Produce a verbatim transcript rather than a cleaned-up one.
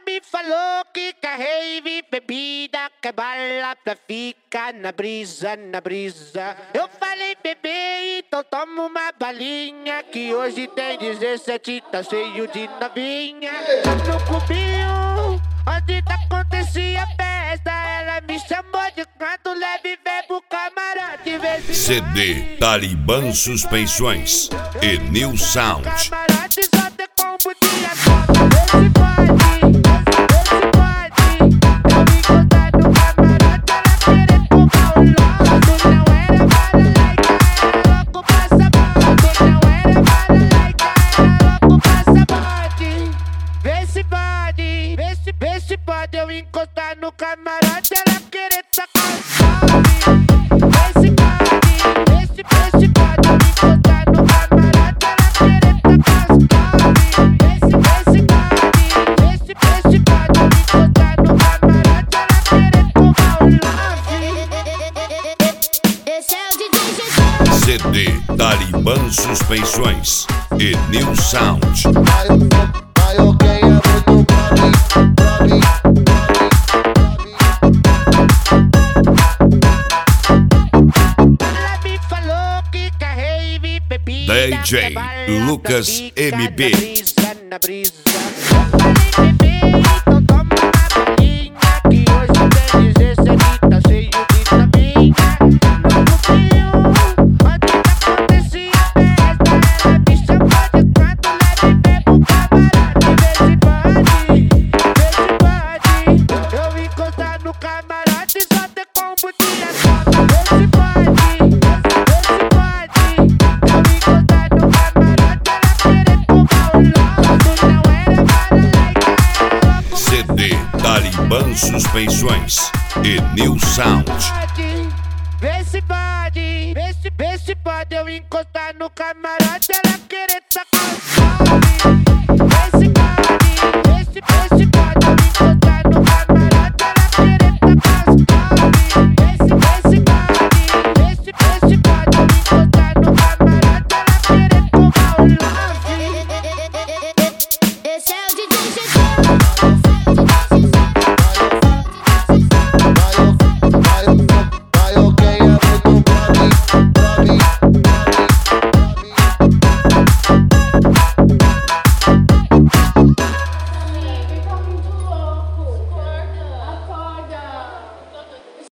me falou que quer rave, bebida, quer bala pra ficar na brisa, na brisa. Eu falei, bebê, então toma uma balinha, que hoje tem dezessete, tá cheio de novinha. Tá no clubinho, onde tá acontecia a festa, ela me chamou de canto leve, vem pro camarote, vê se C D Talibã Suspensões e New Sound. camarote só tem combo de acorda, vê se pode, vê se pode. Eu me encontrar no camarote, ela querer tomar o lodo. Não era bala laica, era louco passaporte. Não era bala laica, era louco passaporte. Vê se pode, vê se, vê se pode eu encostar no camarote, ela querer tacar o sobe. Vê se pode, vê se, vê se pode eu encostar no camarote, ela querer tacar o sobe. Vê se, vê se pode, vê se, vê se pode eu encostar no camarote, ela querer tomar o love. Esse é o D J G. C D Talibã Suspensões e New Sound. Aí alguém é muito brabo, brabo, Ela me falou que quer rave, bebida, D J quer bala Lucas pra ficar M B. na brisa, na brisa. Eu falei, bebê, então toma uma balinha, que hoje tem dezessete, tá cheio de novinha. No clubinho, onde tá acontecia a festa, ela me chamou de canto leve, vem pro camarote, vê se pode, vê se pode. Eu encostar no camarote, só tem combo de acorda, vê se pode, vê se pode. Eu encostar no camarote, ela querer tomar o lodo. Não era bala laica, era louco C D Talibã Suspensões e New Sound. pode. Vê se pode, vê se, vê se pode eu encostar no camarote, ela querer tacar o